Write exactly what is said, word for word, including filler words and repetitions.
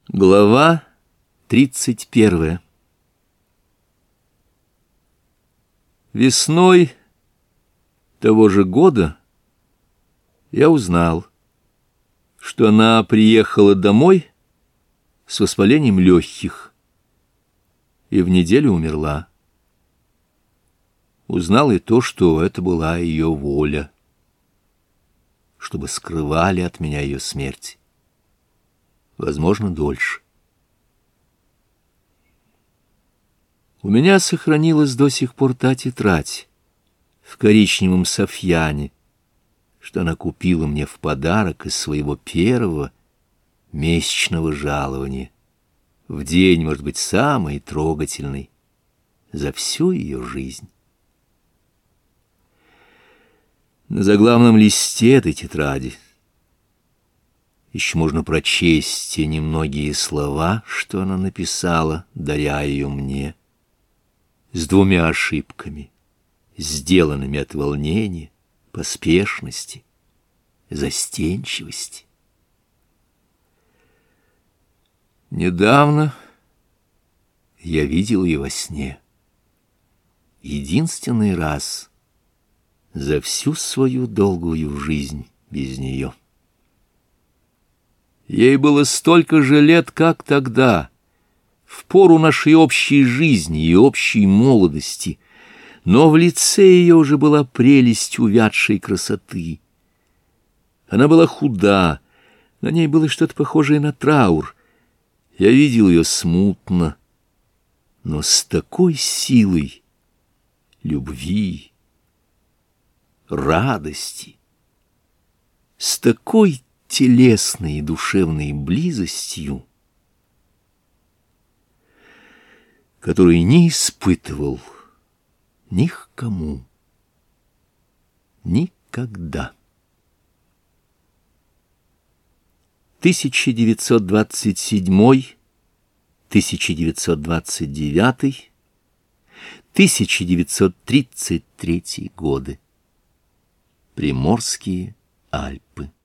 Глава тридцать первая. Весной того же года я узнал, что она приехала домой с воспалением легких и в неделю умерла. Узнал и то, что это была ее воля, чтобы скрывали от меня ее смерть. Возможно, дольше. У меня сохранилась до сих пор та тетрадь в коричневом софьяне, что она купила мне в подарок из своего первого месячного жалования, в день, может быть, самый трогательный за всю ее жизнь. На заглавном листе этой тетради еще можно прочесть те немногие слова, что она написала, даря ее мне, с двумя ошибками, сделанными от волнения, поспешности, застенчивости. Недавно я видел ее во сне. Единственный раз за всю свою долгую жизнь без нее. Ей было столько же лет, как тогда, в пору нашей общей жизни и общей молодости, но в лице ее уже была прелесть увядшей красоты. Она была худа, на ней было что-то похожее на траур. Я видел ее смутно, но с такой силой любви, радости, с такой телесной и душевной близостью, которой не испытывал ни к кому никогда. тысяча девятьсот двадцать седьмой — тысяча девятьсот двадцать девятый — тысяча девятьсот тридцать третий годы. Приморские Альпы.